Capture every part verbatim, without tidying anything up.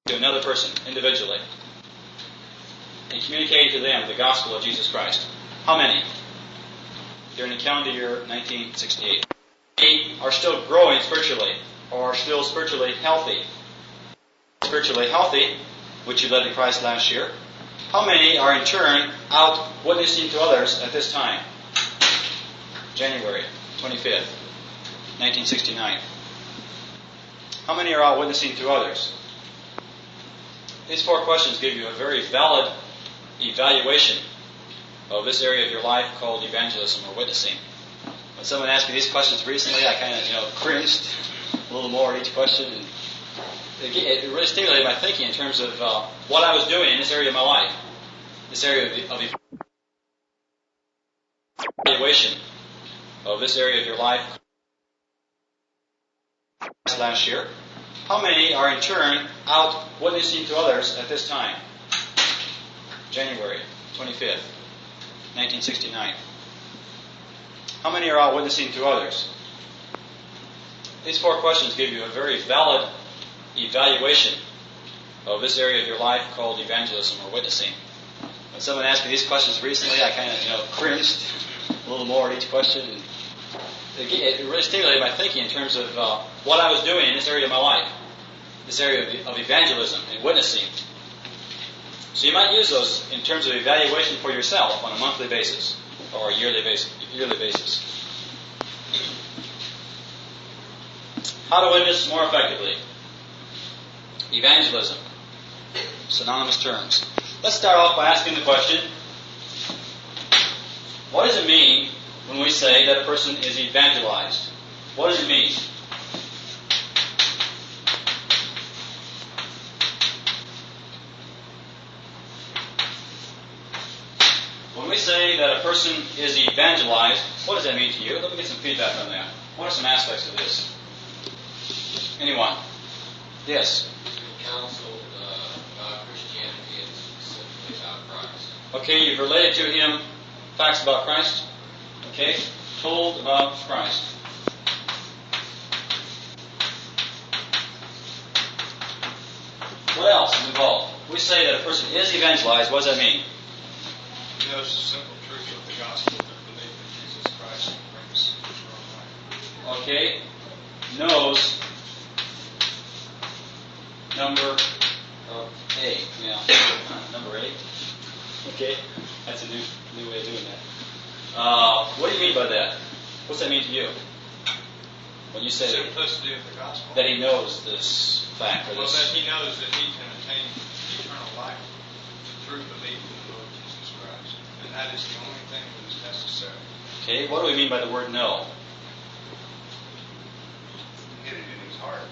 to another person individually and communicating to them the gospel of Jesus Christ? How many? During the calendar year nineteen sixty-eight. Eight are still growing spiritually or are still spiritually healthy. Spiritually healthy, which you led to Christ last year. How many are in turn out witnessing to others at this time? January twenty-fifth, nineteen sixty-nine. How many are out witnessing to others? These four questions give you a very valid evaluation of this area of your life called evangelism or witnessing. When someone asked me these questions recently, I kind of, you know, cringed a little more at each question, and it really stimulated my thinking in terms of uh, what I was doing in this area of my life, this area of, of evaluation of this area of your life last year. How many are in turn out witnessing to others at this time? January twenty-fifth, nineteen sixty-nine. How many are out witnessing to others? These four questions give you a very valid evaluation of this area of your life called evangelism or witnessing. When someone asked me these questions recently, I kind of, you know, cringed a little more at each question, and it really stimulated my thinking in terms of uh, what I was doing in this area of my life, this area of, of evangelism and witnessing. So you might use those in terms of evaluation for yourself on a monthly basis or a yearly basis. Yearly basis. How to witness more effectively? Evangelism. Synonymous terms. Let's start off by asking the question, what does it mean when we say that a person is evangelized? What does it mean? When we say that a person is evangelized, what does that mean to you? Let me get some feedback on that. What are some aspects of this? Anyone? Yes? Counsel uh, about Christianity and specifically about Christ. Okay, you've related to him facts about Christ. Okay, told about Christ. What else is involved? We say that a person is evangelized. What does that mean? He knows the simple truth of the gospel and belief in Jesus Christ brings eternal life. Okay, knows number of eight. Yeah, number eight. Okay, that's a new new way of doing that. Uh, what do you mean by that? What's that mean to you? When you say the simplicity of the gospel. That he knows this fact. Or well, this, that he knows that he can attain eternal life through belief in the Lord Jesus Christ. And that is the only thing that is necessary. Okay, what do we mean by the word know? Get it in his heart.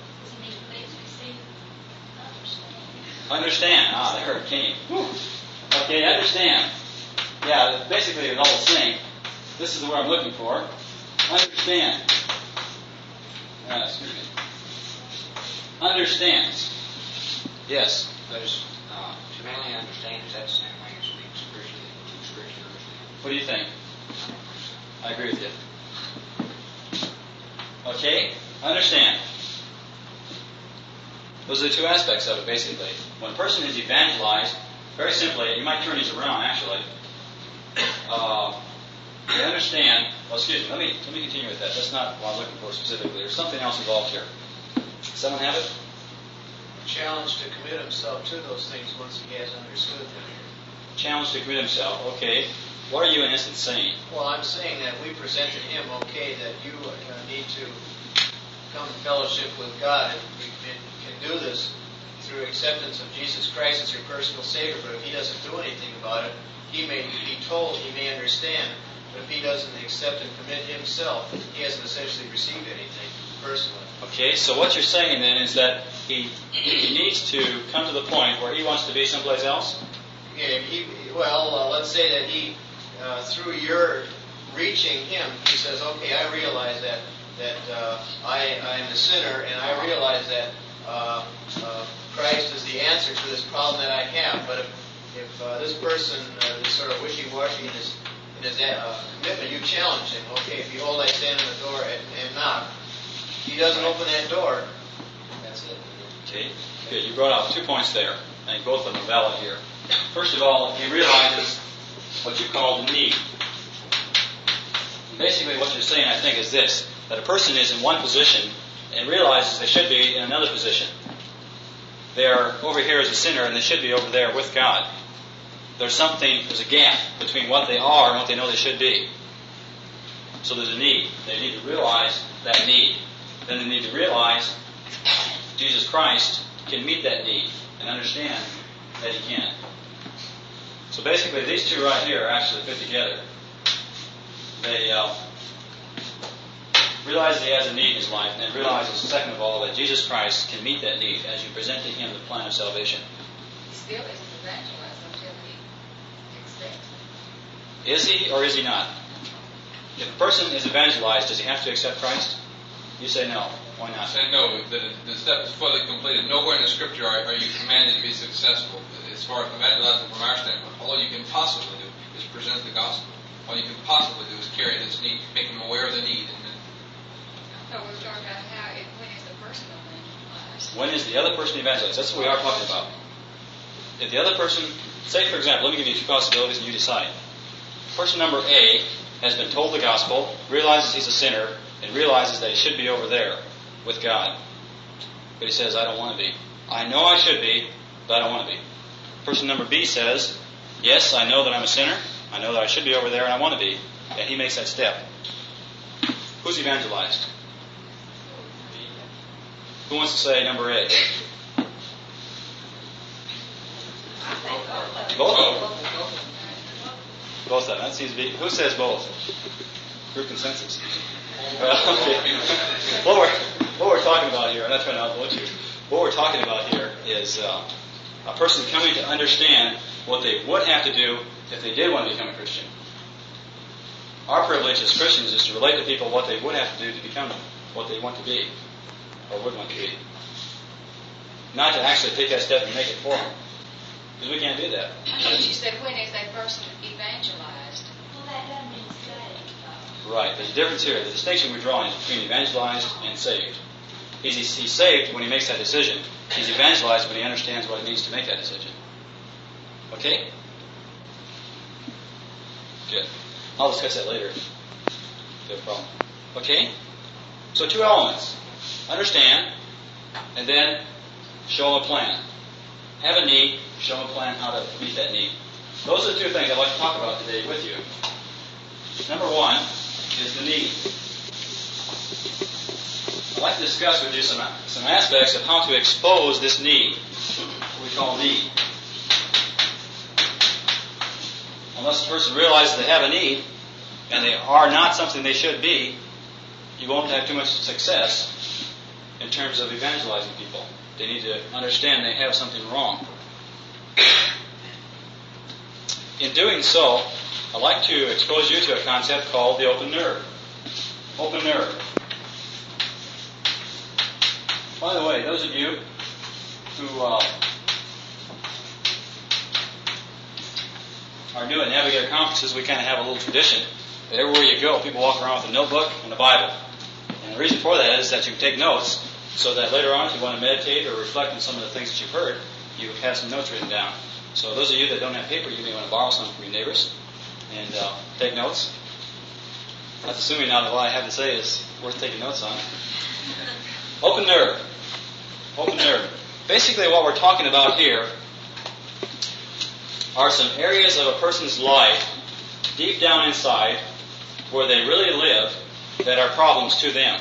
Understand. Ah, there it came. Whew. Okay, understand. Yeah, basically it's all the same. This is the word I'm looking for. Understand. Uh, excuse me. Understands. Yes. Does uh, humanly understand? Is that the same way as being spiritually, spiritually understand? What do you think? I agree with you. Okay, understand. Those are the two aspects of it, basically. When a person is evangelized, very simply, you might turn these around, actually. Uh, they understand. Well, excuse me. Let me let me continue with that. That's not what I'm looking for specifically. There's something else involved here. Someone have it? Challenge to commit himself to those things once he has understood them. Challenge to commit himself. Okay. What are you in essence saying? Well, I'm saying that we present to him, okay, that you uh, need to come in fellowship with God, and we can, can do this through acceptance of Jesus Christ as your personal Savior. But if he doesn't do anything about it, he may be told, he may understand, but if he doesn't accept and commit himself, he hasn't essentially received anything personally. Okay, so what you're saying then is that he he needs to come to the point where he wants to be someplace else? Yeah, he, well, uh, let's say that he, uh, through your reaching him, he says, okay, I realize that that uh, I, I am a sinner, and I realize that uh, uh, Christ is the answer to this problem that I have. But if, if uh, this person uh, is sort of wishy-washy in his, in his uh, commitment, you challenge him. Okay, behold, I stand on the door and, and knock. He doesn't open that door. That's it. Okay. Good. You brought out two points there. I think both of them are valid here. First of all, he realizes what you call the need. Basically what you're saying, I think, is this, that a person is in one position and realizes they should be in another position. They are over here as a sinner and they should be over there with God. There's something, there's a gap between what they are and what they know they should be. So there's a need. They need to realize that need. Then they need to realize Jesus Christ can meet that need and understand that He can. So basically these two right here actually fit together. They uh, realize he has a need in his life, and then realizes, second of all, that Jesus Christ can meet that need as you present to Him the plan of salvation. He still isn't evangelized until he accepts. Is he or is he not? If a person is evangelized, does he have to accept Christ? You say no. Why I not? say no, that the step is fully completed. Nowhere in the Scripture are, are you commanded to be successful. As far as evangelizing from our standpoint, all you can possibly do is present the gospel. All you can possibly do is carry this need, make them aware of the need. And then, So we're talking about how, it, when is the person evangelized? When is the other person evangelized? That's what we are talking about. If the other person, say for example, let me give you two possibilities and you decide. Person number A has been told the gospel, realizes he's a sinner, and realizes that he should be over there with God. But he says, I don't want to be. I know I should be, but I don't want to be. Person number B says, yes, I know that I'm a sinner. I know that I should be over there and I want to be. And he makes that step. Who's evangelized? Who wants to say number A? Both of them. Both of them. That seems to be. Who says both? Group consensus. Well, okay. What we're, what we're talking about here, I'm not trying to outvote you. What we're talking about here is uh, a person coming to understand what they would have to do if they did want to become a Christian. Our privilege as Christians is to relate to people what they would have to do to become what they want to be, or would want to be. Not to actually take that step and make it for them. Because we can't do that. I thought you said, when is that person evangelized? Well, that doesn't mean saved, though. Right. There's a difference here. The distinction we're drawing is between evangelized and saved. He's, he's saved when he makes that decision. He's evangelized when he understands what it means to make that decision. Okay? Good. I'll discuss that later. No problem. Okay? So two elements. Understand, and then show a plan. Have a need, show a plan how to meet that need. Those are the two things I'd like to talk about today with you. Number one is the need. I'd like to discuss with you some, some aspects of how to expose this need, what we call need. Unless a person realizes they have a need, and they are not something they should be, you won't have too much success in terms of evangelizing people. They need to understand they have something wrong. In doing so, I'd like to expose you to a concept called the open nerve. Open nerve. By the way, those of you who uh, are new at Navigator conferences, we kind of have a little tradition that everywhere you go, people walk around with a notebook and a Bible. And the reason for that is that you take notes so that later on, if you want to meditate or reflect on some of the things that you've heard, you have some notes written down. So those of you that don't have paper, you may want to borrow some from your neighbors and uh, take notes. That's assuming now that what I have to say is worth taking notes on. Open nerve. Open nerve. Basically what we're talking about here are some areas of a person's life deep down inside where they really live that are problems to them.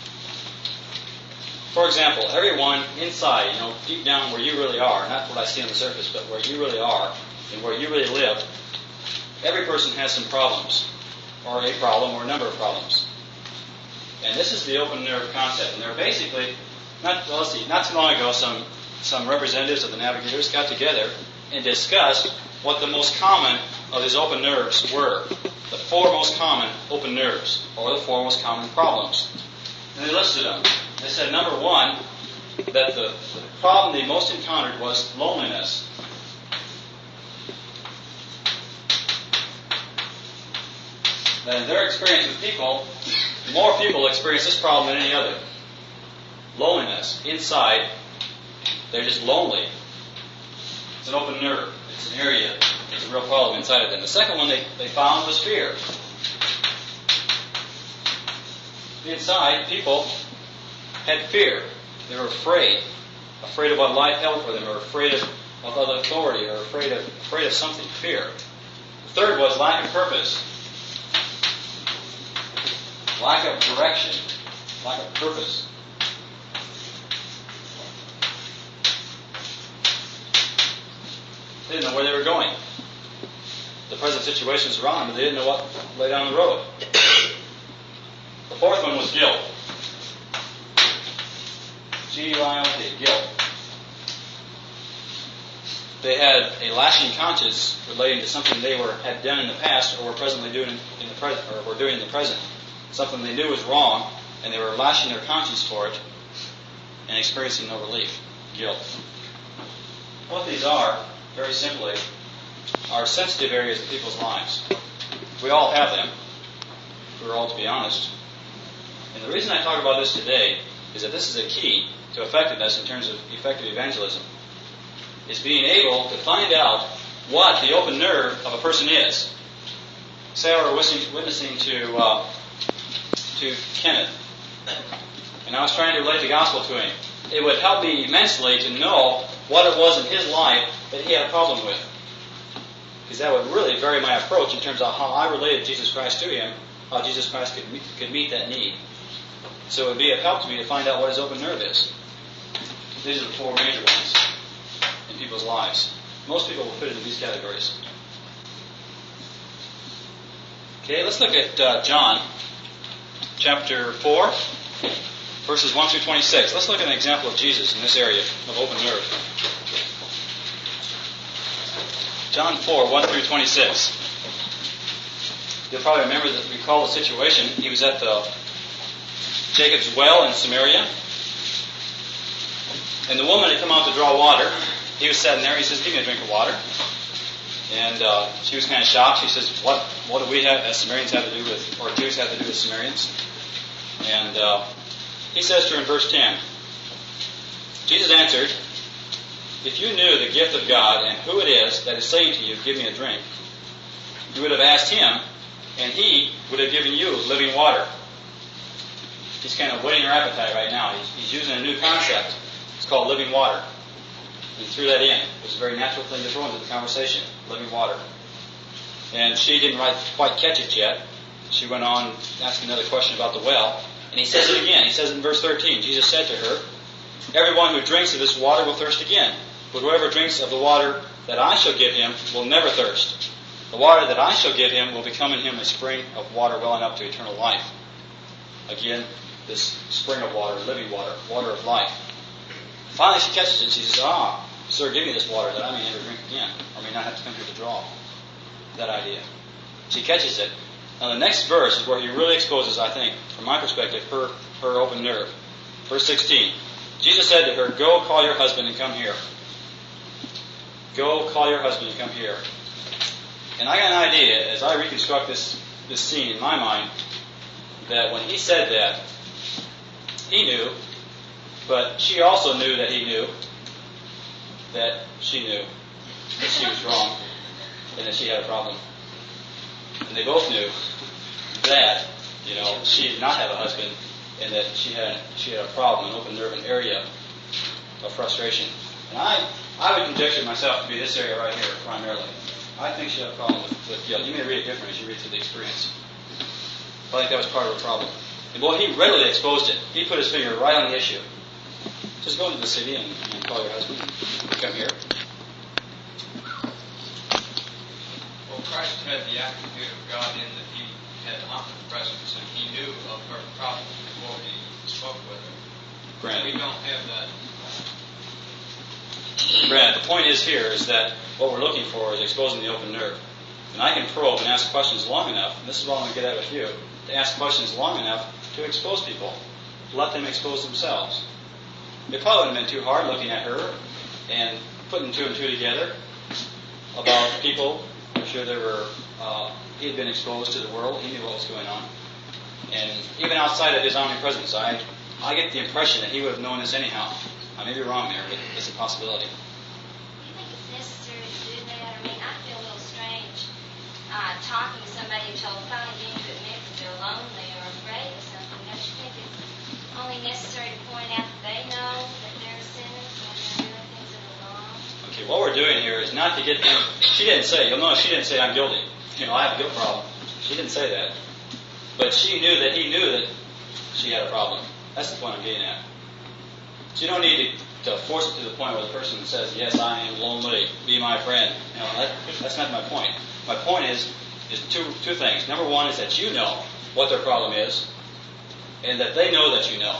For example, everyone inside, you know, deep down where you really are, not what I see on the surface, but where you really are and where you really live, every person has some problems, or a problem, or a number of problems. And this is the open nerve concept. And they're basically, not well, let's see, not too long ago, some some representatives of the Navigators got together and discussed what the most common of these open nerves were. The four most common open nerves, or the four most common problems. And they listed them. They said, number one, that the, the problem they most encountered was loneliness. That in their experience with people, more people experience this problem than any other. Loneliness inside They're just lonely. It's an open nerve. It's an area. There's a real problem inside of them. The second one they, they found was fear. Inside, people had fear. They were afraid. Afraid of what life held for them, or afraid of, of other authority, or afraid of afraid of something. Fear. The third was lack of purpose. Lack of direction. Lack of purpose. They didn't know where they were going. The present situations around them, but they didn't know what lay down the road. The fourth one was guilt. G U I L T, guilt. They had a lashing conscience relating to something they were had done in the past, or were presently doing in the present, or were doing in the present. Something they knew was wrong, and they were lashing their conscience for it, and experiencing no relief. Guilt. What these are, very simply, are sensitive areas of people's lives. We all have them. If we're all to be honest. And the reason I talk about this today is that this is a key to effectiveness in terms of effective evangelism. Is being able to find out what the open nerve of a person is. Say I were witnessing to uh, to Kenneth, and I was trying to relate the gospel to him. It would help me immensely to know what it was in his life that he had a problem with. Because that would really vary my approach in terms of how I related Jesus Christ to him, how Jesus Christ could meet, could meet that need. So it would be of help to me to find out what his open nerve is. These are the four major ones in people's lives. Most people will fit into these categories. Okay, let's look at uh, John chapter four, verses one through twenty-six. Let's look at an example of Jesus in this area of open nerve. John four, one through twenty-six. You'll probably remember that, recall the situation. He was at the Jacob's well in Samaria, and the woman had come out to draw water. He was sitting there. He says, "Give me a drink of water." And uh, she was kind of shocked. She says, "What? What do we have as Samaritans have to do with, or Jews have to do with Samaritans?" And uh, he says to her in verse ten, Jesus answered, "If you knew the gift of God and who it is that is saying to you, 'Give me a drink,' you would have asked him, and he would have given you living water." He's kind of whetting her appetite right now. He's, he's using a new concept. It's called living water. He threw that in. It was a very natural thing to throw into the conversation. Living water. And she didn't right, quite catch it yet. She went on asking another question about the well. And he says it again. He says it in verse thirteen. Jesus said to her, "Everyone who drinks of this water will thirst again. But whoever drinks of the water that I shall give him will never thirst. The water that I shall give him will become in him a spring of water welling up to eternal life." Again, this spring of water, living water, water of life. Finally she catches it. She says, "Ah, sir, give me this water that I may never drink again, or may not have to come here to draw." That idea. She catches it. Now the next verse is where he really exposes, I think, from my perspective, her, her open nerve. Verse sixteen. Jesus said to her, "Go call your husband and come here." Go call your husband and come here. And I got an idea, as I reconstruct this, this scene in my mind, that when he said that, he knew, but she also knew that he knew that she knew that she was wrong and that she had a problem. And they both knew that, you know, she did not have a husband and that she had she had a problem, an open nerve, an area of frustration. And I, I would conjecture myself to be this area right here, primarily. I think she had a problem with, with guilt. You may read it differently as you read through the experience. But I think that was part of the problem. And boy, he readily exposed it. He put his finger right on the issue. Just go to the city and, and call your husband. Come here. Well, Christ had the attribute of God in that he had omnipresence and he knew of her problems before he spoke with her. Brad. We don't have that. Brad, the point is here is that what we're looking for is exposing the open nerve. And I can probe and ask questions long enough, and this is what I'm going to get at with you, to ask questions long enough to expose people, to let them expose themselves. It probably wouldn't have been too hard looking at her and putting two and two together about people. I'm sure there were, uh, he had been exposed to the world, he knew what was going on. And even outside of his omnipresence, I, I get the impression that he would have known this anyhow. I may be wrong there, but it's a possibility. Do you think it's necessary to do that? I mean, I feel a little strange uh, talking to somebody until finally getting to admit that they're lonely or afraid of something. Don't you think it's only necessary to point out that they know that they're sinners and they're doing things that are wrong? Okay, what we're doing here is not to get them. She didn't say, you'll notice she didn't say, I'm guilty. You know, I have a guilt problem. She didn't say that. But she knew that he knew that she had a problem. That's the point I'm getting at. So you don't need to, to force it to the point where the person says, yes, I am lonely, be my friend. You know, that, that's not my point. My point is, is two, two things. Number one is that you know what their problem is, and that they know that you know.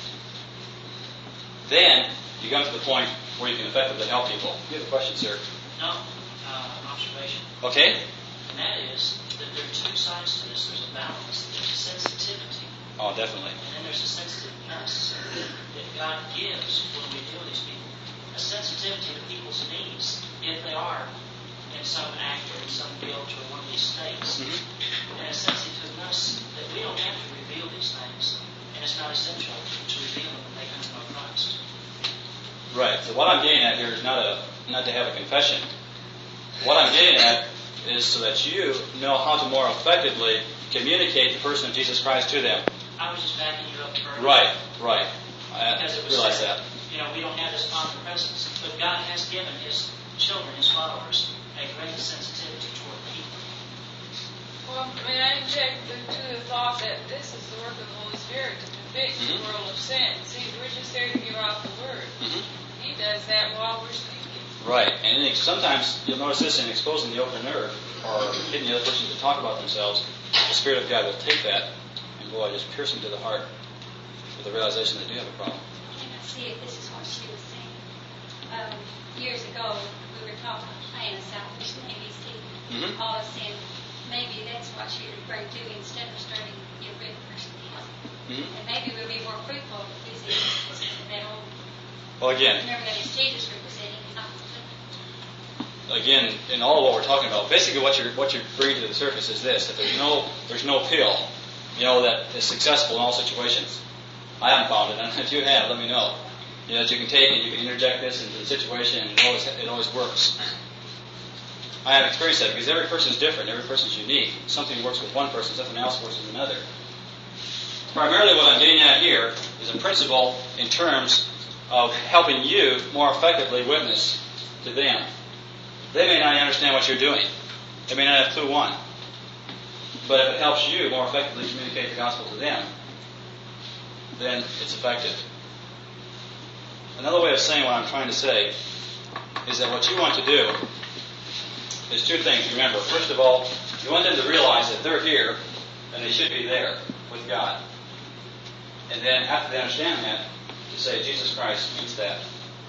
Then you come to the point where you can effectively help people. You have a question, sir? No, uh, an observation. Okay. And that is that there are two sides to this. There's a balance. There's a sensitivity. Oh, definitely. And then there's a sensitiveness that God gives when we deal with these people. A sensitivity to people's needs if they are in some act or in some guilt or one of these states. Mm-hmm. And a sensitiveness that we don't have to reveal these things. And it's not essential to reveal them when they come to know Christ. Right. So what I'm getting at here is not a not to have a confession. What I'm getting at is so that you know how to more effectively communicate the person of Jesus Christ to them. I was just backing you up further. Right, right. I Because it was realize said, that. You know, we don't have this omnipresence, but God has given His children, His followers, a great sensitivity toward people. Well, may I inject into the thought that this is the work of the Holy Spirit to convict Mm-hmm. the world of sin. See, we're just there to give out the Word. Mm-hmm. He does that while we're speaking. Right. And then sometimes you'll notice this in exposing the open nerve or getting the other person to talk about themselves. The Spirit of God will take that and boy, just pierce them to the heart with the realization they do have a problem. And I see it, this is what she was saying. Um, years ago, we were talking about playing a salvation A B C. Mm-hmm. All of us saying, maybe that's what she referred to instead of starting to give rid of person help. Mm-hmm. And maybe we'll be more fruitful with these issues than that old. Well, again, Remember that it's Jesus representing, not the again, in all of what we're talking about, basically what you're what you're bringing to the surface is this: that there's no there's no pill, you know, that is successful in all situations. I haven't found it, and if you have, let me know. You know, that you can take it, you can interject this into the situation, and it always it always works. I have experienced that because every person is different, every person is unique. Something works with one person, something else works with another. Primarily, what I'm getting at here is a principle in terms of helping you more effectively witness to them. They may not understand what you're doing. They may not have clue one. But if it helps you more effectively communicate the gospel to them, then it's effective. Another way of saying what I'm trying to say is that what you want to do is two things. Remember, first of all, you want them to realize that they're here and they should be there with God. And then after they understand that, to say Jesus Christ means that.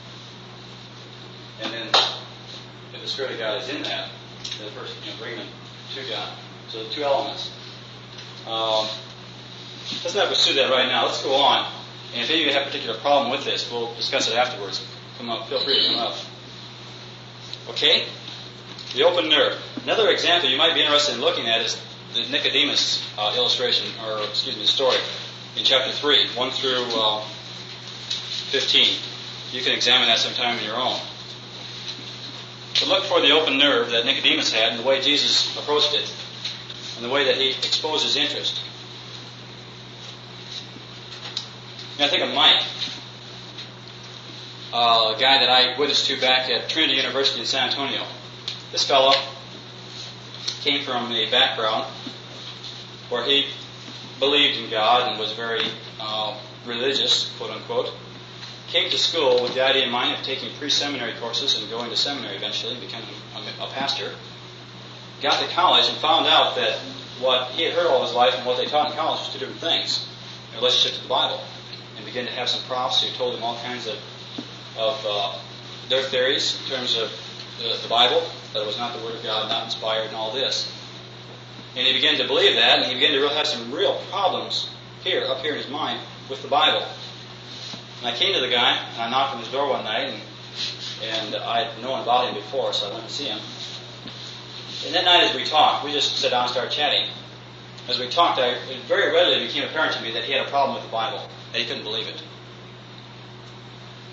And then if the Spirit of God is in that, then the person can bring them to God. So the two elements. Um, let's not pursue that right now. Let's go on. And if any of you have a particular problem with this, we'll discuss it afterwards. Come up. Feel free to come up. Okay? The open nerve. Another example you might be interested in looking at is the Nicodemus uh, illustration, or excuse me, story in chapter three, one through uh, fifteen. You can examine that sometime on your own. But look for the open nerve that Nicodemus had and the way Jesus approached it, and the way that he exposed his interest. Now, I think of Mike, uh, a guy that I witnessed to back at Trinity University in San Antonio. This fellow came from a background where he believed in God and was very uh, religious, quote unquote. Came to school with the idea in mind of taking pre-seminary courses and going to seminary eventually and becoming a, a pastor. Got to college and found out that what he had heard all his life and what they taught in college was two different things in relationship to the Bible. And began to have some profs who told him all kinds of, of uh, their theories in terms of the, the Bible, that it was not the Word of God, not inspired, and all this. And he began to believe that, and he began to have some real problems here, up here in his mind, with the Bible. And I came to the guy, and I knocked on his door one night, and, and I had known about him before, so I went to see him. And that night as we talked, we just sat down and started chatting. As we talked, I, it very readily became apparent to me that he had a problem with the Bible, and he couldn't believe it.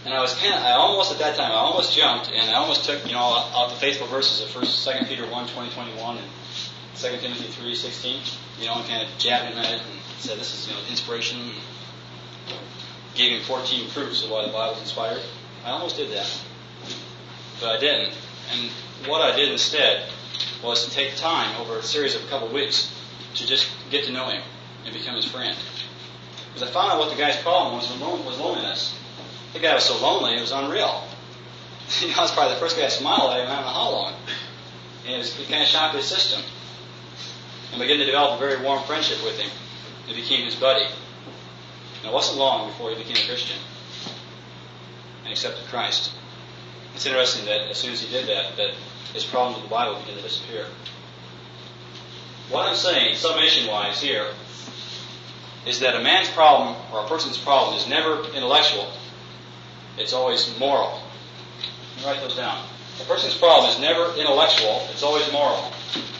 And I was kind of, I almost at that time, I almost jumped, and I almost took, you know, out the faithful verses of First, Second Peter one, twenty, twenty-one, and Second Timothy three, sixteen, you know, and kind of jabbed him at it and said this is, you know, inspiration. And gave him fourteen proofs of why the Bible is inspired. I almost did that, but I didn't. And what I did instead was to take time over a series of a couple of weeks to just get to know him and become his friend. Because I found out what the guy's problem was was loneliness. The guy was so lonely, it was unreal. You know, I was probably the first guy to smile at him, I don't know how long. And it, was, it kind of shocked his system. And began to develop a very warm friendship with him. It became his buddy. And it wasn't long before he became a Christian and accepted Christ. It's interesting that as soon as he did that, that his problems with the Bible began to disappear. What I'm saying, summation-wise here, is that a man's problem or a person's problem is never intellectual. It's always moral. Let me write those down. A person's problem is never intellectual. It's always moral.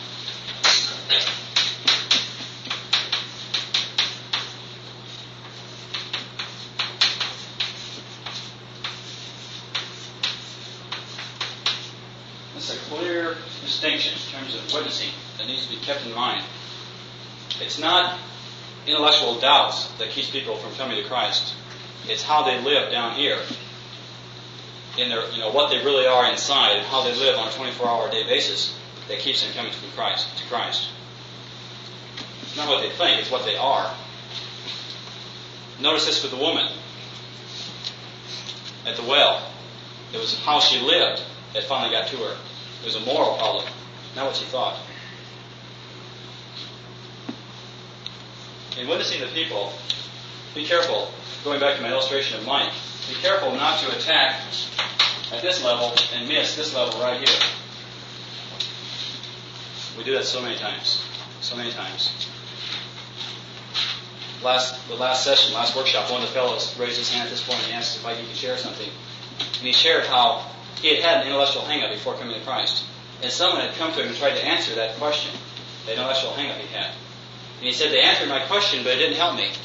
It's a clear distinction in terms of witnessing that needs to be kept in mind. It's not intellectual doubts that keeps people from coming to Christ. It's how they live down here, in their, you know, what they really are inside, and how they live on a twenty-four hour a day basis that keeps them coming to Christ. To Christ. It's not what they think; it's what they are. Notice this with the woman at the well. It was how she lived that finally got to her. It was a moral problem, not what she thought. In witnessing the people, be careful, going back to my illustration of Mike, be careful not to attack at this level and miss this level right here. We do that so many times. So many times. Last, the last session, last workshop, one of the fellows raised his hand at this point and asked if I could share something. And he shared how he had had an intellectual hang-up before coming to Christ. And someone had come to him and tried to answer that question, the intellectual hang-up he had. And he said, they answered my question, but it didn't help me.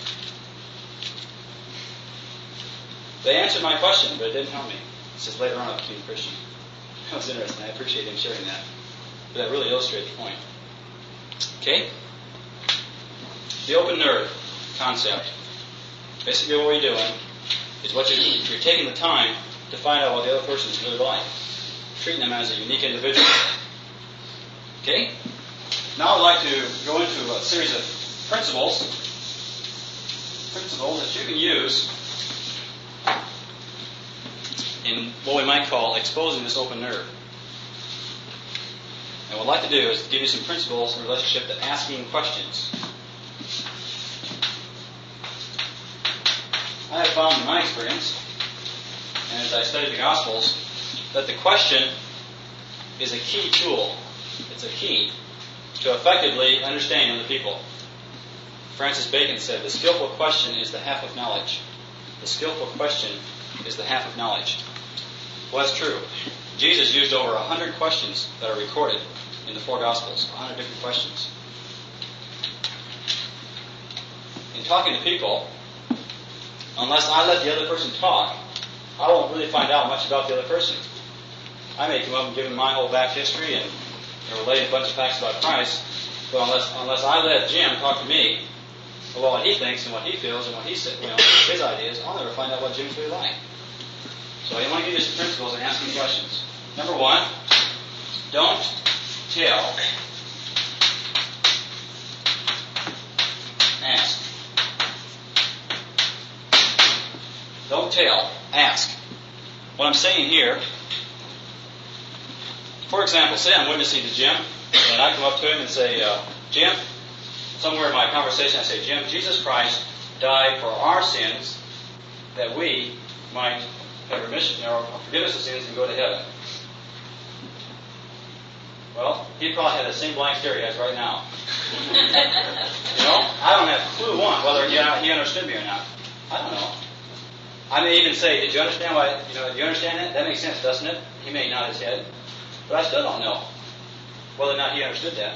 They answered my question, but it didn't help me. He says, later on I became a Christian. That was interesting. I appreciate him sharing that. But that really illustrates the point. Okay? The open nerve concept. Basically what we're doing is what you're, you're taking the time to find out what the other person is really like. Treating them as a unique individual. Okay? Now I'd like to go into a series of principles, principles that you can use in what we might call exposing this open nerve. And what I'd like to do is give you some principles in relationship to asking questions. I have found in my experience, and as I studied the Gospels, that the question is a key tool. It's a key to effectively understanding other people. Francis Bacon said, the skillful question is the half of knowledge. The skillful question is the half of knowledge. Well, that's true. Jesus used over a hundred questions that are recorded in the four Gospels. A hundred different questions. In talking to people, unless I let the other person talk, I won't really find out much about the other person. I may come up and give them my whole back history and, and relate a bunch of facts about Christ, but unless unless I let Jim talk to me about what he thinks and what he feels and what he said, you know, his ideas, I'll never find out what Jim's really like. So I want to give you some principles in asking questions. Number one, don't tell. Ask. Don't tell. Ask. What I'm saying here, for example, say I'm witnessing to Jim, and I come up to him and say, uh, Jim, somewhere in my conversation I say, Jim, Jesus Christ died for our sins that we might have remission or forgiveness of sins and go to heaven. Well, he probably had the same blank stare he has right now. You know, I don't have a clue one whether he, he understood me or not. I don't know. I may even say, did you understand why, you know, do you understand that? That makes sense, doesn't it? He may nod his head. But I still don't know whether or not he understood that.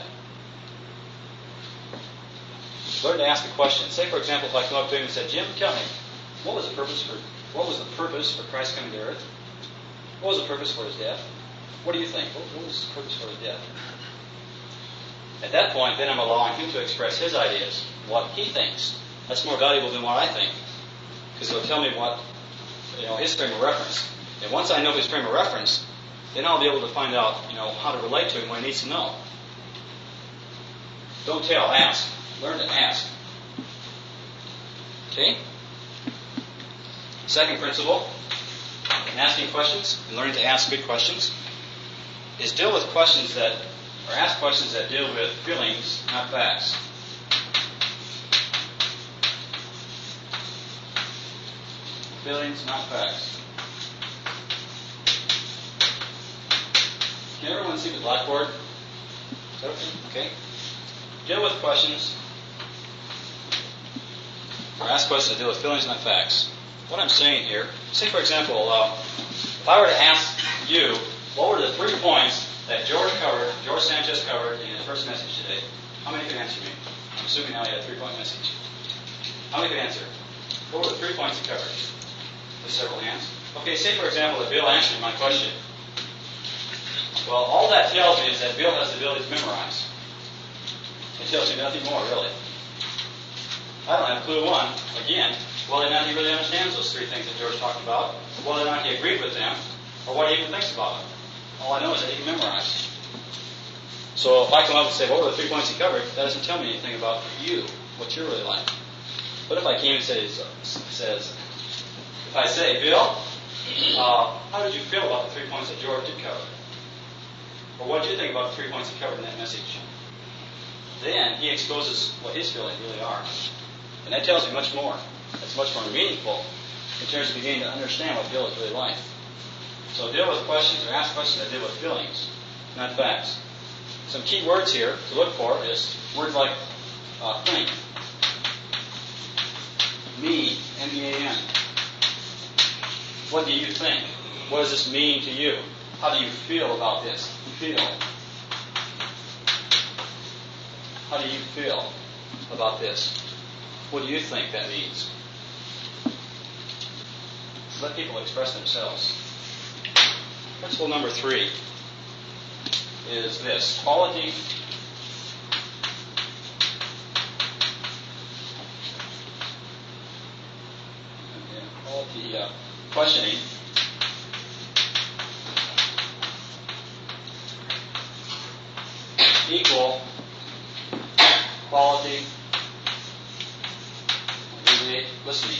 Learn to ask a question. Say, for example, if I come up to him and said, Jim, tell me, what was the purpose for, what was the purpose for Christ coming to earth? What was the purpose for his death? What do you think? What, what was the purpose for his death? At that point, then I'm allowing him to express his ideas, what he thinks. That's more valuable than what I think, because it'll tell me what, you know, his frame of reference. And once I know his frame of reference, then I'll be able to find out, you know, how to relate to him what he needs to know. Don't tell, ask. Learn to ask. Okay? Second principle in asking questions and learning to ask good questions is deal with questions that, or ask questions that deal with feelings, not facts. Feelings, not facts. Can everyone see the blackboard? Is that okay? Okay. Deal with questions, or ask questions that deal with feelings, not facts. What I'm saying here, say for example, uh, if I were to ask you, what were the three points that George covered, George Sanchez covered in his first message today? How many could answer me? I'm assuming now he had a three-point message. How many could answer? What were the three points he covered? With several hands. Okay, say for example that Bill answered my question. Well, all that tells me is that Bill has the ability to memorize. It tells me nothing more, really. I don't have clue one, again, whether or not he really understands those three things that George talked about, whether or not he agreed with them, or what he even thinks about them. All I know is that he can memorize. So if I come up and say, what were the three points he covered, that doesn't tell me anything about you, what you're really like. But if I came and says, says, if I say, Bill, uh, how did you feel about the three points that George did cover? Or what did you think about the three points he covered in that message? Then he exposes what his feelings really are. And that tells me much more. That's much more meaningful in terms of beginning to understand what Bill is really like. So deal with questions or ask questions that deal with feelings, not facts. Some key words here to look for is words like uh, think, me, M E A N. What do you think? What does this mean to you? How do you feel about this? Feel. How do you feel about this? What do you think that means? Let people express themselves. Principle number three is this. Quality quality uh, questioning equal quality listening.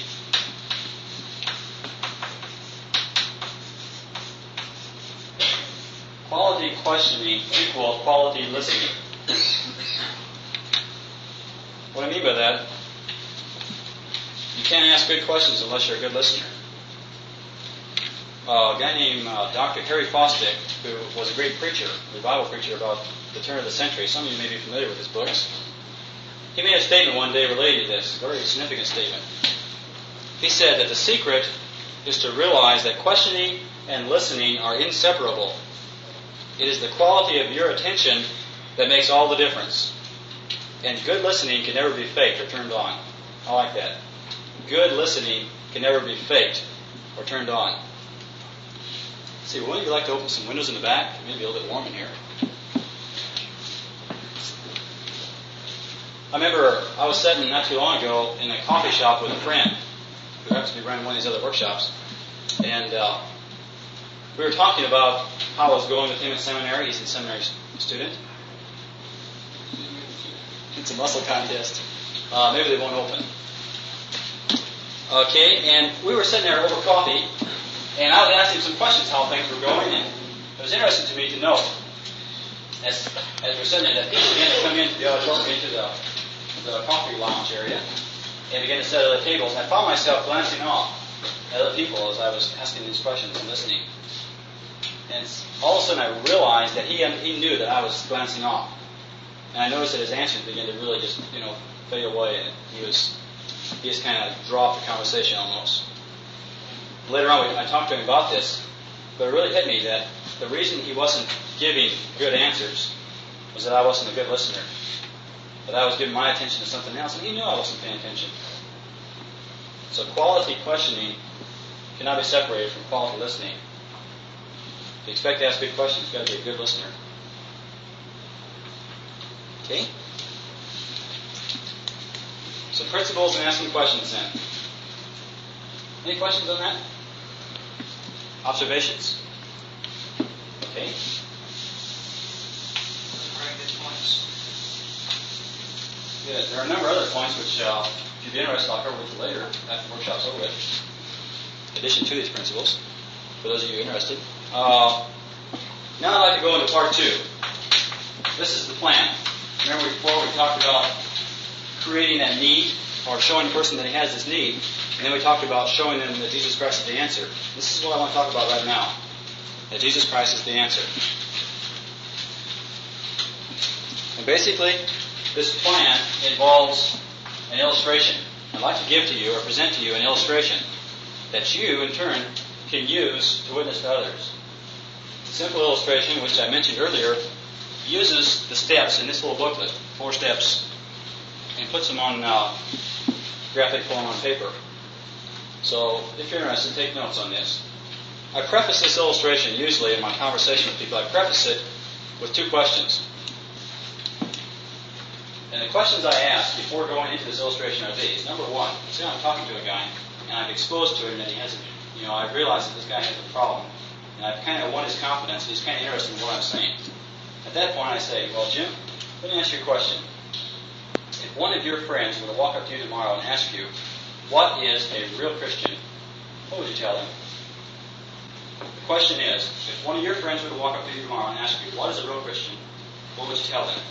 Quality questioning equal quality listening. What I mean by that, you can't ask good questions unless you're a good listener. Uh, a guy named uh, Doctor Harry Fosdick, who was a great preacher, a Bible preacher about the turn of the century. Some of you may be familiar with his books. He made a statement one day related to this, a very significant statement. He said that the secret is to realize that questioning and listening are inseparable. It is the quality of your attention that makes all the difference. And good listening can never be faked or turned on. I like that. Good listening can never be faked or turned on. See, wouldn't you like to open some windows in the back? It may be a little bit warm in here. I remember I was sitting not too long ago in a coffee shop with a friend who happens to be running one of these other workshops. And uh, we were talking about how I was going with him in seminary. He's a seminary student. It's a muscle contest. Uh, maybe they won't open. Okay, and we were sitting there over coffee, and I was asking some questions how things were going, and it was interesting to me to know, as as we're sitting there, that people began to come into the auditorium, into the, the coffee lounge area, and began to sit at the tables. And I found myself glancing off at other people as I was asking these questions and listening. And all of a sudden I realized that he he knew that I was glancing off. And I noticed that his answers began to really just, you know, fade away, and he was he just kind of dropped the conversation almost. Later on, I talked to him about this, but it really hit me that the reason he wasn't giving good answers was that I wasn't a good listener. That I was giving my attention to something else, and he knew I wasn't paying attention. So quality questioning cannot be separated from quality listening. If you expect to ask good questions, you've got to be a good listener. Okay? Some principles in asking questions then. Any questions on that? Observations? Okay. Very good points. Good. There are a number of other points which, uh, if you'd be interested, I'll cover with you later after the workshop's over with. In addition to these principles, for those of you interested. Uh, now I'd like to go into part two. This is the plan. Remember before we talked about creating that need, or showing the person that he has this need, and then we talked about showing them that Jesus Christ is the answer. This is what I want to talk about right now. That Jesus Christ is the answer. And basically, this plan involves an illustration. I'd like to give to you or present to you an illustration that you, in turn, can use to witness to others. A simple illustration, which I mentioned earlier, uses the steps in this little booklet, four steps, and puts them on uh, graphic form on paper. So, if you're interested, take notes on this. I preface this illustration, usually in my conversation with people, I preface it with two questions. And the questions I ask before going into this illustration are these. Number one, say I'm talking to a guy, and I've exposed to him that he has, a, you know, I've realized that this guy has a problem, and I've kind of won his confidence, and he's kind of interested in what I'm saying. At that point, I say, well, Jim, let me ask you a question. If one of your friends were to walk up to you tomorrow and ask you, what is a real Christian, what would you tell them? The question is, if one of your friends were to walk up to you tomorrow and ask you, what is a real Christian, what would you tell them?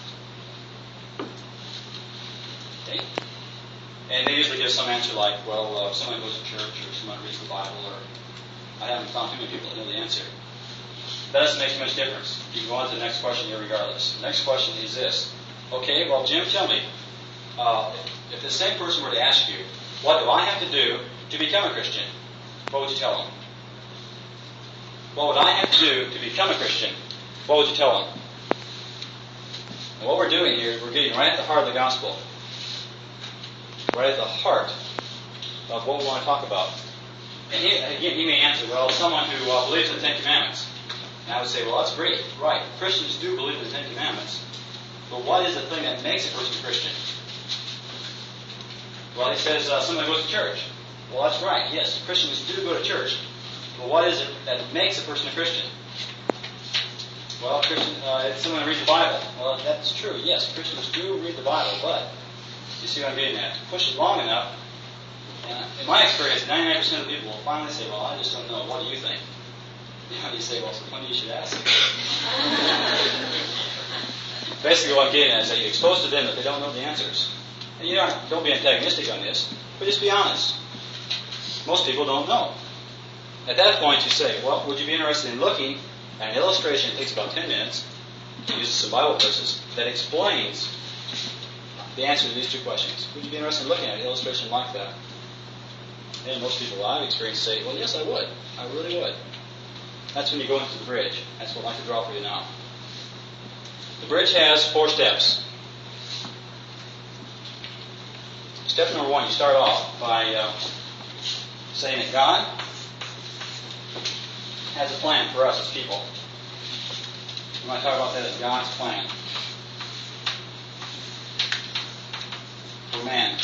Okay? And they usually give some answer like, well, uh, someone goes to church, or someone reads the Bible, or I haven't found too many people that know the answer. That doesn't make much difference. You can go on to the next question here regardless. The next question is this. Okay, well, Jim, tell me, uh, if, if the same person were to ask you, what do I have to do to become a Christian? What would you tell them? What would I have to do to become a Christian? What would you tell them? And what we're doing here is we're getting right at the heart of the gospel. Right at the heart of what we want to talk about. And he, again, he may answer, well, someone who uh, believes in the Ten Commandments. And I would say, well, that's great. Right. Christians do believe in the Ten Commandments. But what is the thing that makes a person a Christian? Well, he says uh, someone goes to church. Well, that's right. Yes, Christians do go to church. But what is it that makes a person a Christian? Well, Christian, uh, it's someone who reads the Bible. Well, that's true. Yes, Christians do read the Bible, but you see what I'm getting at? Push it long enough, and in my experience, ninety-nine percent of the people will finally say, well, I just don't know. What do you think? You know, you say, well, so funny you should ask. Basically, what I'm getting at is that you expose to them that they don't know the answers. And you know, don't be antagonistic on this, but just be honest. Most people don't know. At that point, you say, well, would you be interested in looking at an illustration? It takes about ten minutes. It uses some Bible verses that explains the answer to these two questions. Would you be interested in looking at an illustration like that? And most people I've experienced say, well, yes, I would. I really would. That's when you go into the bridge. That's what I'd like to draw for you now. The bridge has four steps. Step number one, you start off by uh, saying that God has a plan for us as people. We might talk about that as God's plan for man.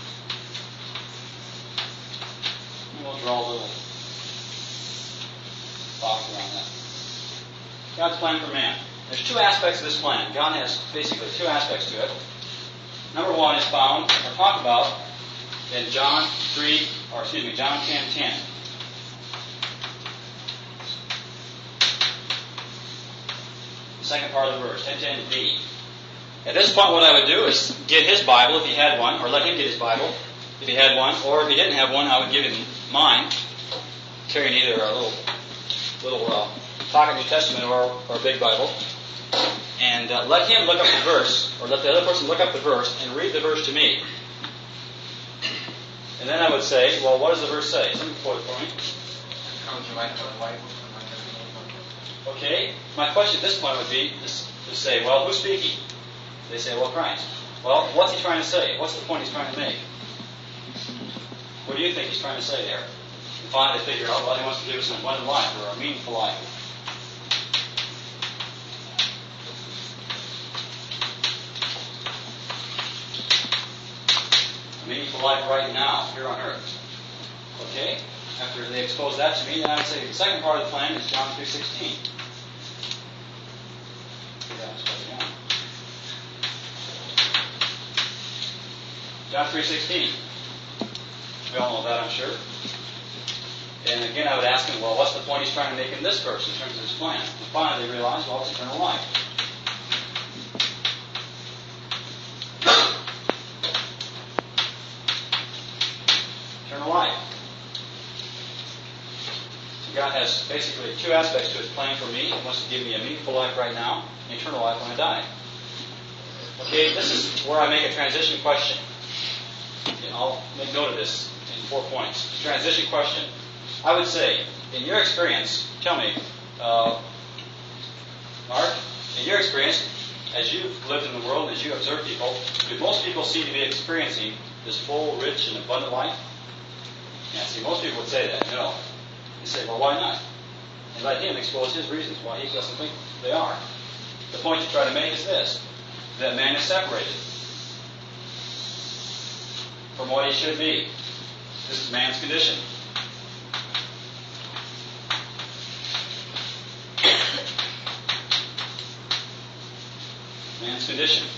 And we'll draw a little box around that. God's plan for man. There's two aspects of this plan. God has basically two aspects to it. Number one is found or talked about in John three, or excuse me, John ten ten. The second part of the verse, ten ten b. At this point, what I would do is get his Bible if he had one, or let him get his Bible if he had one, or if he didn't have one, I would give him mine, carrying either a little little uh, pocket New Testament or, or a big Bible, and uh, let him look up the verse, or let the other person look up the verse and read the verse to me. And then I would say, well, what does the verse say? Somebody quote it for me. Okay, my question at this point would be to say, well, who's speaking? They say, well, Christ. Well, what's he trying to say? What's the point he's trying to make? What do you think he's trying to say there? If finally figure out, well, he wants to give us an abundant life or a meaningful life. A meaningful life right now, here on earth. Okay? After they expose that to me, then I would say the second part of the plan is John three sixteen. John three sixteen. We all know that, I'm sure. And again, I would ask him, well, what's the point he's trying to make in this verse in terms of his plan? And finally, they realize, well, it's eternal life. Eternal life. So God has basically two aspects to his plan for me. He wants to give me a meaningful life right now, and eternal life when I die. Okay, this is where I make a transition question. And I'll make note of this in four points. Transition question. I would say, in your experience, tell me, uh, Mark, in your experience, as you've lived in the world, as you observe people, do most people seem to be experiencing this full, rich, and abundant life? Yeah, see, most people would say that. No. They say, well, why not? And let him expose his reasons why he doesn't think they are. The point you try to make is this, that man is separated from what he should be. This is man's condition. Man's condition.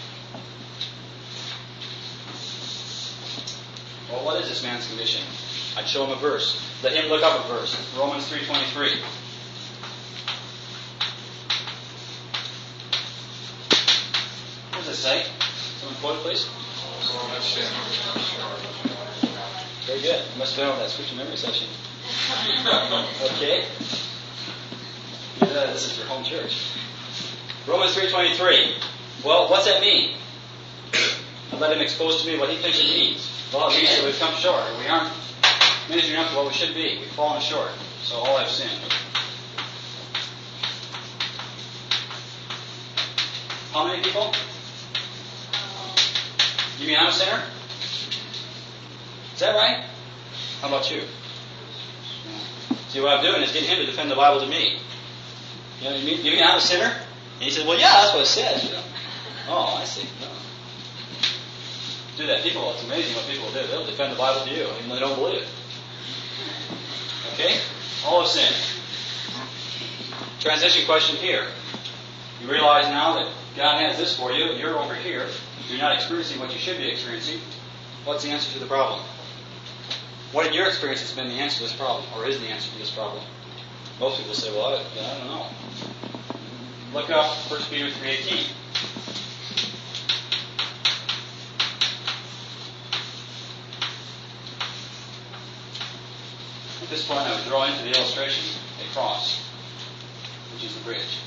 Well, what is this man's condition? I'd show him a verse. Let him look up a verse. Romans three twenty-three. What does it say? Someone quote it, please. Very good. You must have been on that scripture memory session. Okay. Yeah, this is your home church. Romans three twenty-three. Well, what's that mean? And let him expose to me what he thinks it means. Well, it means that we've come short. We aren't measuring up to what we should be. We've fallen short. So all have sinned. How many people? You mean I'm a sinner? Is that right? How about you? See, what I'm doing is getting him to defend the Bible to me. You know, you mean, you mean I'm a sinner? And he said, well, yeah, that's what it says. You know? Oh, I see. No. Do that. People, it's amazing what people do. They'll defend the Bible to you, even though they don't believe it. Okay? All of sin. Transition question here. You realize now that God has this for you, you're over here. You're not experiencing what you should be experiencing. What's the answer to the problem? What in your experience has been the answer to this problem, or is the answer to this problem? Most people say, well, I, I don't know. Look up First Peter three eighteen. At this point, I would draw into the illustration a cross, which is the bridge.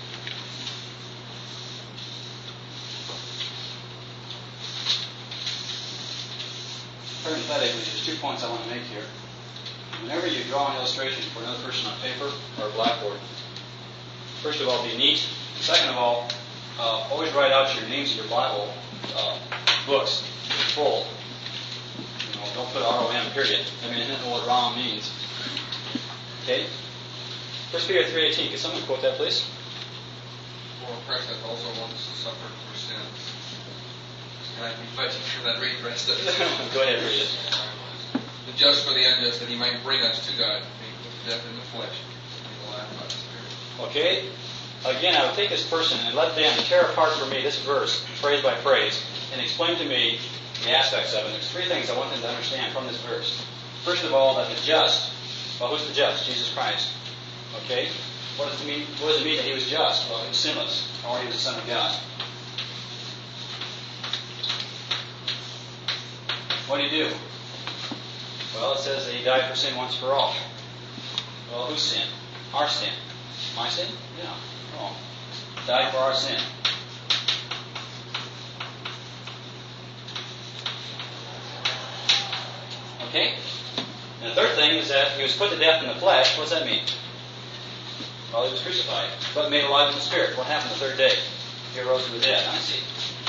Parenthetically, there's two points I want to make here. Whenever you draw an illustration for another person on paper or a blackboard, first of all, be neat. Second of all, uh, always write out your names of your Bible uh, books in full. You know, don't put R O M, period. I mean, I don't know what R O M means. Okay? First Peter three eighteen. Can someone quote that, please? For Christ hath also once suffered for sins. Can I be fighting for that read the rest of it? Go ahead, read it. The just for the unjust, that he might bring us to God, being put to death in the flesh, and the life by the Spirit. Okay? Again, I would take this person and let them tear apart for me this verse, phrase by phrase, and explain to me the aspects of it. There's three things I want them to understand from this verse. First of all, that the just, well, who's the just? Jesus Christ. Okay? What does it mean? What does it mean that he was just? Well, he was sinless, or he was the Son of God. What did he do? Well, it says that he died for sin once for all. Well, whose sin? Our sin. My sin? Yeah. Oh. Died for our sin. Okay? And the third thing is that he was put to death in the flesh. What does that mean? Well, he was crucified, but made alive in the Spirit. What happened the third day? He arose from the dead. I see.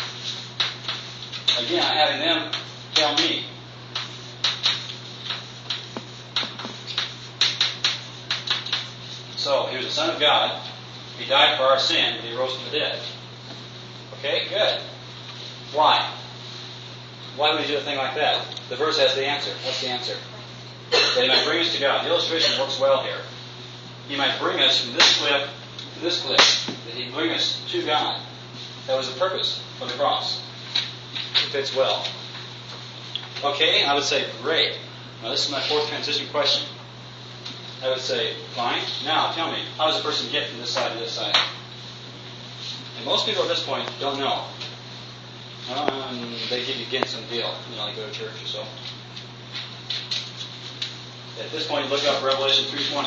Again, I'm having them tell me. So, he was the Son of God. He died for our sin, and he rose from the dead. Okay, good. Why? Why would he do a thing like that? The verse has the answer. What's the answer? That he might bring us to God. The illustration works well here. He might bring us from this cliff to this cliff. That he bring us to God. That was the purpose of the cross. It fits well. Okay, I would say, great. Now this is my fourth transition question. I would say, fine. Now, tell me, how does a person get from this side to this side? And most people at this point don't know. Um, they give you again some deal. You know, they go to church or so. At this point, look up Revelation three twenty.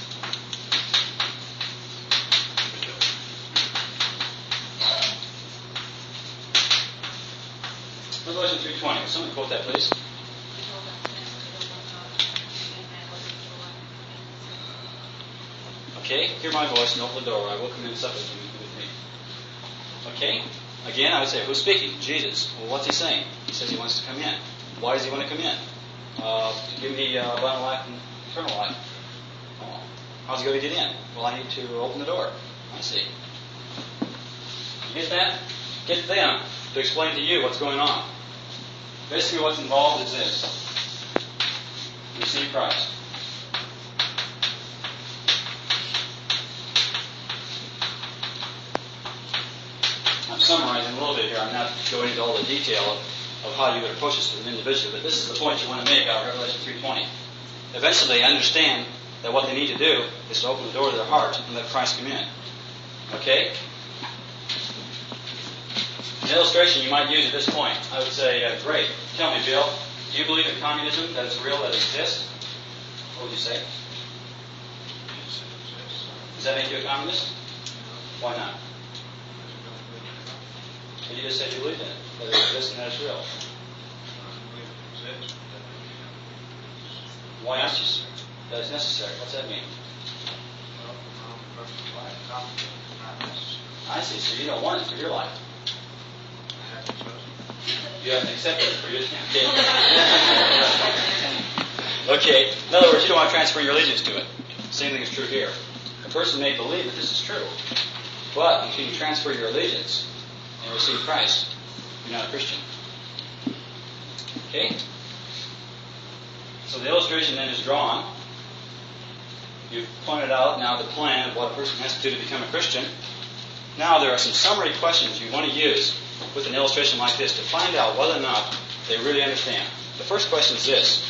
Revelation three twenty. Someone quote that, please. Okay, hear my voice and open the door. I will come in and sup with you with me. Okay? Again, I would say, who's speaking? Jesus. Well, what's he saying? He says he wants to come in. Why does he want to come in? Uh, to give me uh, abundant life and eternal life. Oh, how's he going to get in? Well, I need to open the door. I see. You get that? Get them to explain to you what's going on. Basically, what's involved is this. Receive Christ. I'm summarizing a little bit here. I'm not going into all the detail of, of how you would approach this with an individual, but this is the point you want to make out of Revelation three twenty. Eventually, they understand that what they need to do is to open the door of their heart and let Christ come in. Okay? An illustration you might use at this point, I would say, uh, great. Tell me, Bill, do you believe in communism, that it's real, that it exists? What would you say? Does that make you a communist? Why not? Well, you just said you believed in it, that it exists and that it's real. Why not? That it's necessary. What's that mean? I see. So you don't want it for your life. You have to accept it for your okay. Okay. In other words, you don't want to transfer your allegiance to it. Same thing is true here. A person may believe that this is true, but until you transfer your allegiance and receive Christ, you're not a Christian. Okay? So the illustration then is drawn. You've pointed out now the plan of what a person has to do to become a Christian. Now there are some summary questions you want to use with an illustration like this to find out whether or not they really understand. The first question is this.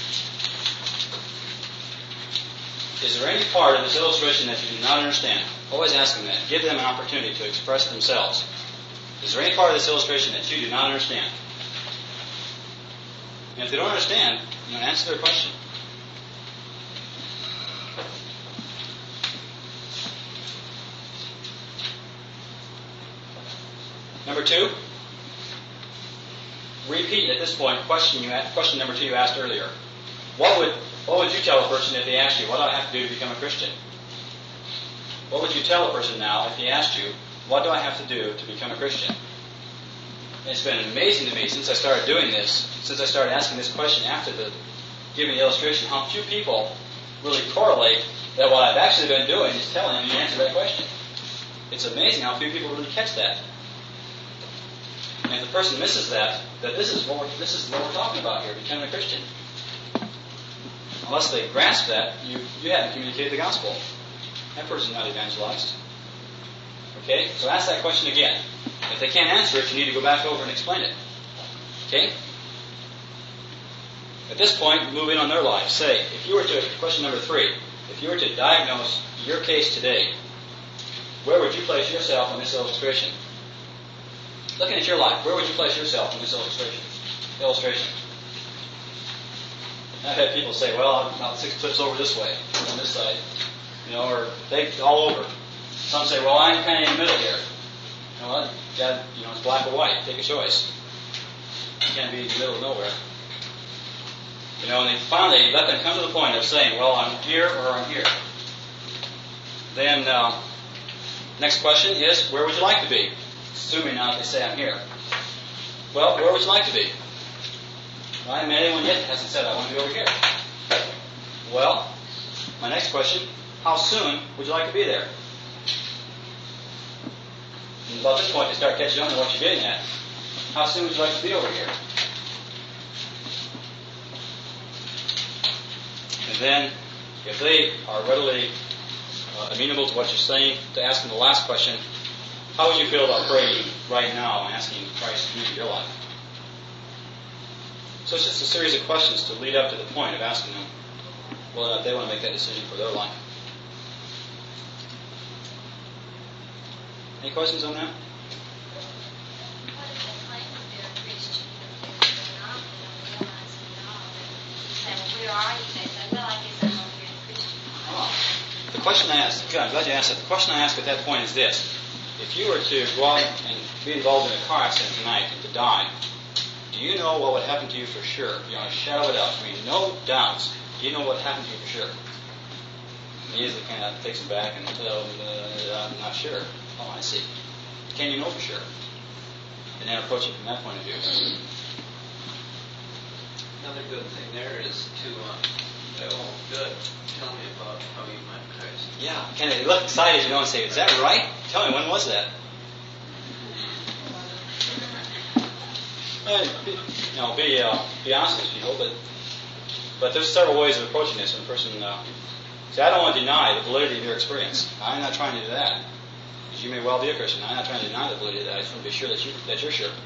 Is there any part of this illustration that you do not understand? Always ask them that. Give them an opportunity to express themselves. Is there any part of this illustration that you do not understand? And if they don't understand, you know, answer their question. Number two, repeat at this point question you asked, question number two you asked earlier. What would what would you tell a person if they asked you, what do I have to do to become a Christian? What would you tell a person now if he asked you, what do I have to do to become a Christian? And it's been amazing to me since I started doing this, since I started asking this question after the giving the illustration, how few people really correlate that what I've actually been doing is telling them the answer to that question. It's amazing how few people really catch that. And if the person misses that, that this is what we're, this is what we're talking about here, becoming a Christian. Unless they grasp that, you, you haven't communicated the gospel. That person's not evangelized. Okay? So ask that question again. If they can't answer it, you need to go back over and explain it. Okay? At this point, move in on their life. Say, if you were to, question number three, if you were to diagnose your case today, where would you place yourself in this illustration? Looking at your life, where would you place yourself in this illustration? Illustration. I've had people say, well, I'm about six clips over this way, on this side. You know, or they all over. Some say, well, I'm kind of in the middle here. You know what? God, you know, it's black or white. Take a choice. You can't be in the middle of nowhere. You know, and they finally let them come to the point of saying, well, I'm here or I'm here. Then, uh, next question is, where would you like to be? Assuming now they say I'm here. Well, where would you like to be? Well, I haven't met anyone yet that hasn't said I want to be over here. Well, my next question, How soon would you like to be there? And about this point, you start catching on to what you're getting at. How soon would you like to be over here? And then, if they are readily uh, amenable to what you're saying, to ask them the last question, how would you feel about praying right now and asking Christ to come into your life? So it's just a series of questions to lead up to the point of asking them whether or not they want to make that decision for their life. Any questions on that? What if they claim that they're a Christian, but they're not, they don't realize it at all? You say, well, where are you? They say, well, I guess I'm over here in a Christian life. Oh. The question I asked, good, I'm glad you asked that. The question I asked at that point is this. If you were to go out and be involved in a car accident tonight and to die, do you know what would happen to you for sure? Beyond a shadow of a doubt. I mean, no doubts. Do you know what happened to you for sure? And he usually kind of takes it back and, uh, I'm not sure. Oh, I see. Can you know for sure? And then approach it from that point of view. Another good thing there is to, um, say, oh, good, tell me about how you met Christ. Yeah, kind of look excited, you know, and say, is that right? Tell me, when was that? Uh, be, you know, be, uh, be honest with people, but but there's several ways of approaching this. When a person, uh, see, I don't want to deny the validity of your experience. I'm not trying to do that. Because you may well be a Christian. I'm not trying to deny the validity of that. I just want to be sure that, you, that you're sure.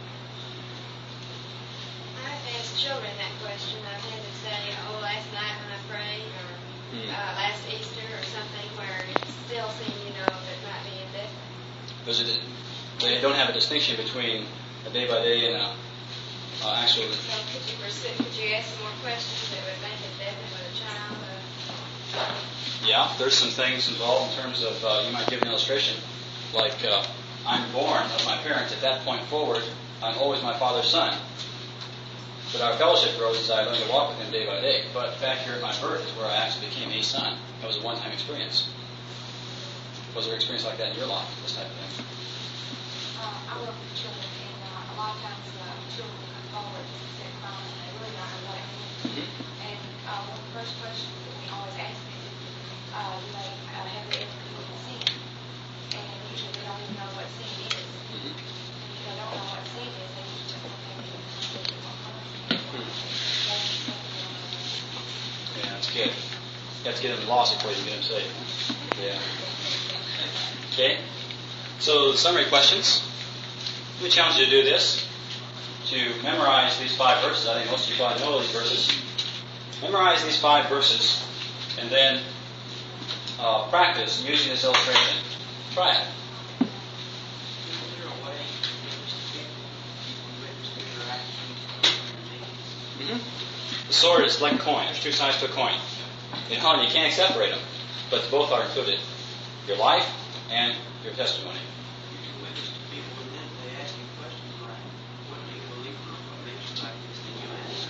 I've asked children that question. I've had them say, oh, last night when I prayed, or Hmm. uh, last Easter, or something where it still seemed, you know, that might be indifferent. Those are the, they don't have a distinction between a day by day and a uh, actual. So could you pursue, could you ask some more questions that would make it different with a child? Uh, Yeah, there's some things involved in terms of, uh, you might give an illustration, like uh, I'm born of my parents. At that point forward, I'm always my father's son. But our fellowship grows as I learn to walk with him day by day. But back here at my birth is where I actually became a son. That was a one-time experience. Was there an experience like that in your life, this type of thing? Uh, I work with children, and uh, a lot of times uh, children will come forward and say, "Mom," and they really don't know what it means. Mm-hmm. And uh, one of the first questions that we always ask is, uh, do they uh, have they ever committed sin? And usually they don't even know what sin is. Mm-hmm. And if they don't know what sin is, they usually don't have any idea what Hmm. That's something they don't know. Yeah, that's good. You have to get them lost before you can get them saved. Yeah. Okay. So the summary questions. We challenge you to do this, to memorize these five verses. I think most of you probably know these verses. Memorize these five verses, and then uh, practice using this illustration. Try it. Is there a way in which to get people witness to your actions? Mm-hmm. The sword is like a coin. There's two sides to a coin. You know, and you can't separate them, but both are included. Your life and your testimony. You can witness to people, and then they ask you questions like, what do you believe for what makes you like this? Then you answer.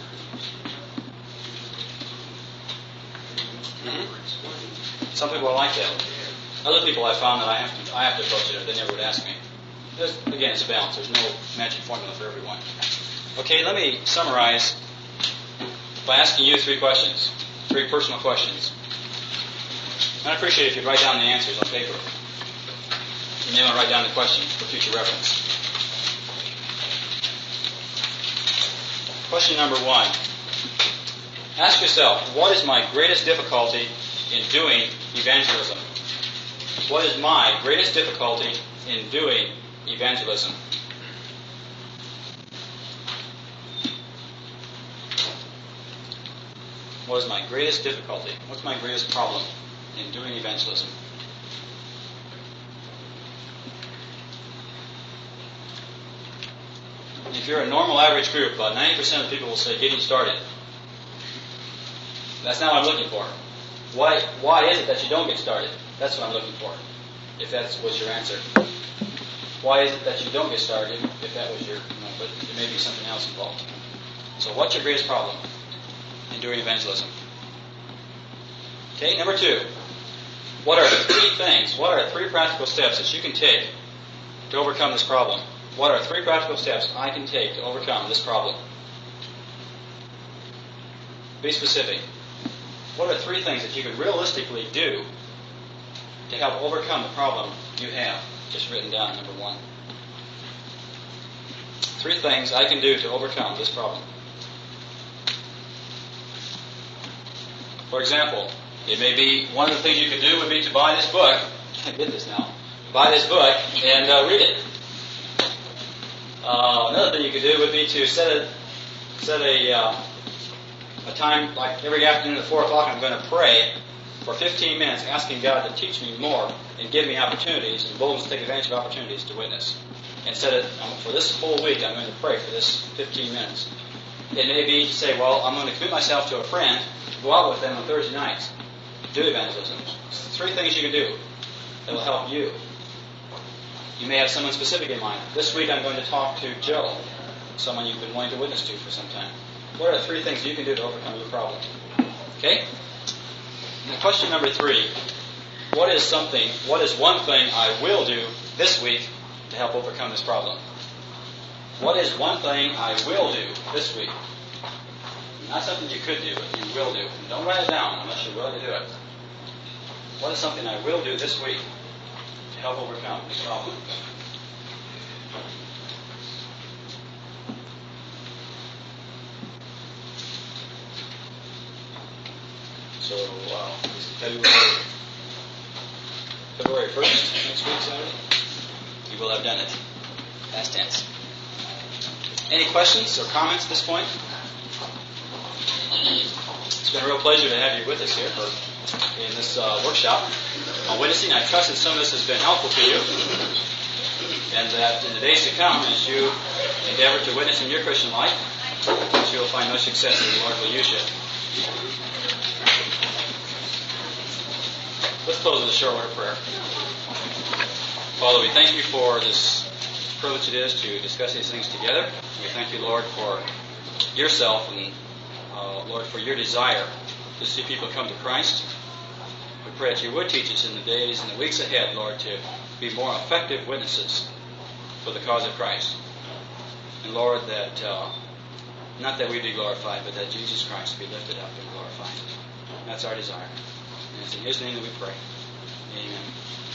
Mm-hmm. Explain. Some people are like that. Other people I found that I have to I have to approach it, or they never would ask me. There's, again, it's a balance. There's no magic formula for everyone. Okay, let me summarize by asking you three questions, three personal questions. And I'd appreciate it if you'd write down the answers on paper. You may want to write down the question for future reference. Question number one. Ask yourself, what is my greatest difficulty in doing evangelism? What is my greatest difficulty in doing evangelism? What is my greatest difficulty? What's my greatest problem in doing evangelism? If you're a normal average group, about ninety percent of the people will say getting started. That's not what I'm looking for. Why, why is it that you don't get started? That's what I'm looking for, if that was your answer. Why is it that you don't get started, if that was your, you know, but there may be something else involved. So what's your greatest problem in doing evangelism? Okay, number two. What are the three things, what are the three practical steps that you can take to overcome this problem? What are three practical steps I can take to overcome this problem? Be specific. What are three things that you could realistically do to help overcome the problem you have. Just written down, number one. Three things I can do to overcome this problem. For example, it may be, one of the things you could do would be to buy this book. I get this now. Buy this book and uh, read it. Uh, another thing you could do would be to set a set a uh, a time, like every afternoon at four o'clock, I'm going to pray for fifteen minutes, asking God to teach me more and give me opportunities and boldness to take advantage of opportunities to witness. And set it um, for this whole week. I'm going to pray for this fifteen minutes. It may be to say, well, I'm going to commit myself to a friend, go out with them on Thursday nights, do evangelism. Three things you can do that will help you. You may have someone specific in mind. This week I'm going to talk to Joe, someone you've been wanting to witness to for some time. What are the three things you can do to overcome your problem? Okay? Now, question number three. What is something, what is one thing I will do this week to help overcome this problem? What is one thing I will do this week? Not something you could do, but you will do. And don't write it down unless you're willing to do it. What is something I will do this week to help overcome this problem? So, uh, it's February, February first, next week, Saturday? You will have done it. Past tense. Any questions or comments at this point? It's been a real pleasure to have you with us here for, in this uh, workshop on witnessing. I trust that some of this has been helpful to you, and that in the days to come, as you endeavor to witness in your Christian life, that you will find much success and the Lord will use you. Let's close with a short word of prayer. Father, we thank you for this privilege it is to discuss these things together. We thank you, Lord, for yourself and, uh, Lord, for your desire to see people come to Christ. We pray that you would teach us in the days and the weeks ahead, Lord, to be more effective witnesses for the cause of Christ. And, Lord, that uh, not that we be glorified, but that Jesus Christ be lifted up and glorified. That's our desire. And it's in His name that we pray. Amen.